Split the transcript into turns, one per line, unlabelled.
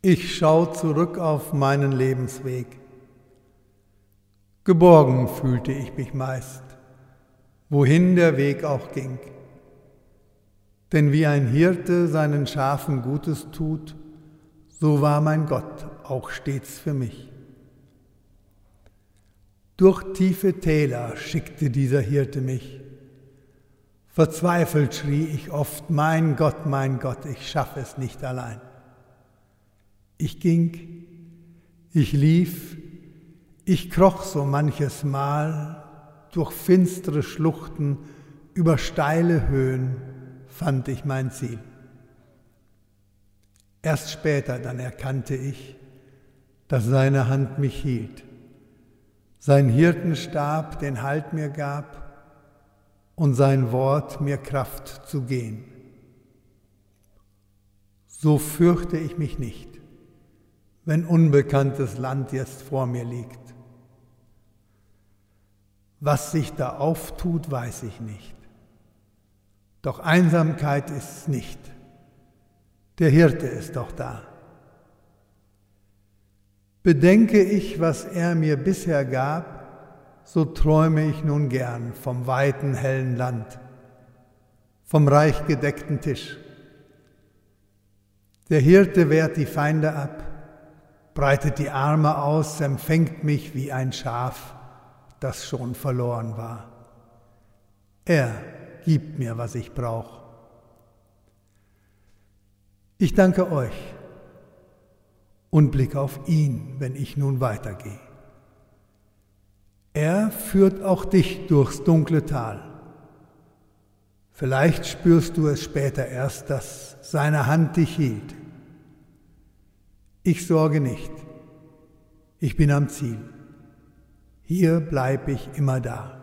Ich schau zurück auf meinen Lebensweg. Geborgen fühlte ich mich meist, wohin der Weg auch ging. Denn wie ein Hirte seinen Schafen Gutes tut, so war mein Gott auch stets für mich. Durch tiefe Täler schickte dieser Hirte mich. Verzweifelt schrie ich oft, mein Gott, ich schaff es nicht allein. Ich ging, ich lief, ich kroch so manches Mal, durch finstere Schluchten, über steile Höhen fand ich mein Ziel. Erst später dann erkannte ich, dass seine Hand mich hielt, sein Hirtenstab den Halt mir gab und sein Wort mir Kraft zu gehen. So fürchte ich mich nicht, wenn unbekanntes Land jetzt vor mir liegt. Was sich da auftut, weiß ich nicht. Doch Einsamkeit ist's nicht. Der Hirte ist doch da. Bedenke ich, was er mir bisher gab, so träume ich nun gern vom weiten, hellen Land, vom reich gedeckten Tisch. Der Hirte wehrt die Feinde ab, breitet die Arme aus, empfängt mich wie ein Schaf, das schon verloren war. Er gibt mir, was ich brauche. Ich danke euch und blicke auf ihn, wenn ich nun weitergehe. Er führt auch dich durchs dunkle Tal. Vielleicht spürst du es später erst, dass seine Hand dich hielt. Ich sorge nicht, ich bin am Ziel. Hier bleib ich immer da.